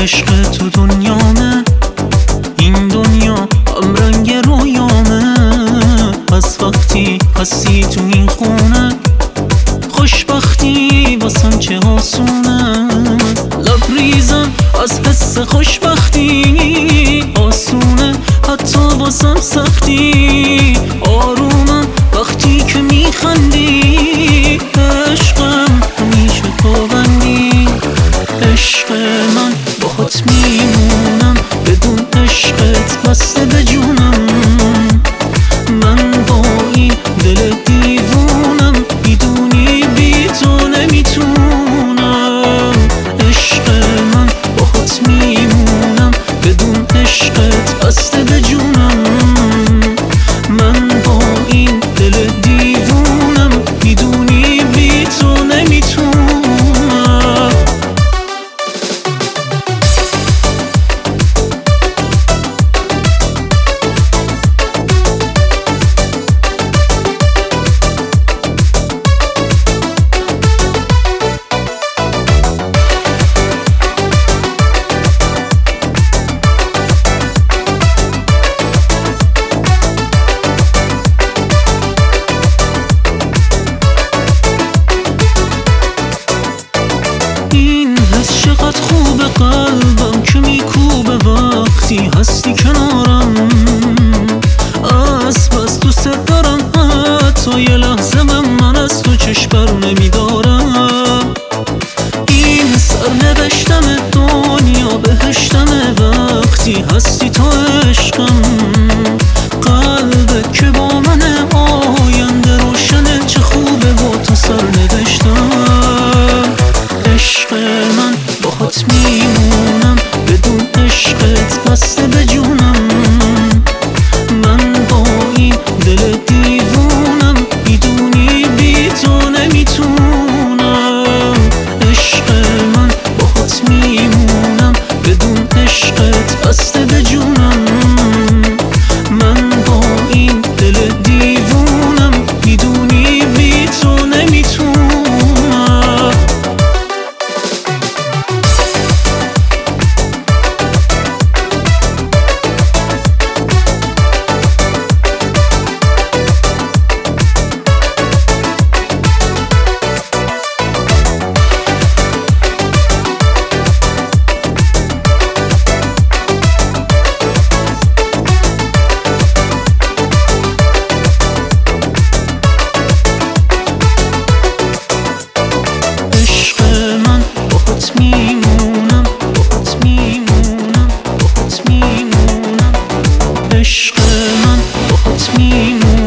عشق تو دنیامه، این دنیا هم رنگ رویامه. از وقتی هستی تو این خونه، خوشبختی واسم چه آسونه. لبریزم از حس خوشبختی، آسونه حتی واسم سختی. آرومم وقتی که میخندی، عشقم همیشه پابندی. عشق من باهات میمونم، بدون عشقت بسته به جونم. من با این دل دیوونم، میدونی بی تو نمیتونم. عشق من باهات میمونم، بدون عشقت بسته به جونم. من با این دل دیوونم، میدونی بی تو نمیتونم. این حس چقدر خوبه، قلبم که میکوبه وقتی هستی کنارم. از بس دوست دارم، حتی یه لحظه من از تو چشم برو نمیدارم. این سرنوشتم دنیا بهشتمه، وقتی هستی تو عشقم. قلبت که با منه، آینده روشنه، چه خوبه با تو سرنوشتم. عشق من باهات میمونم، بدون عشقت بسته به جونم. من با این دل دیوونم، میدونی بی تو نمیتونم. عشق من باهات میمونم، بدون عشقت بسته به جونم. من با این دل دیوونم، میدونی بی تو نمیتونم. عشق من باهات میمونم.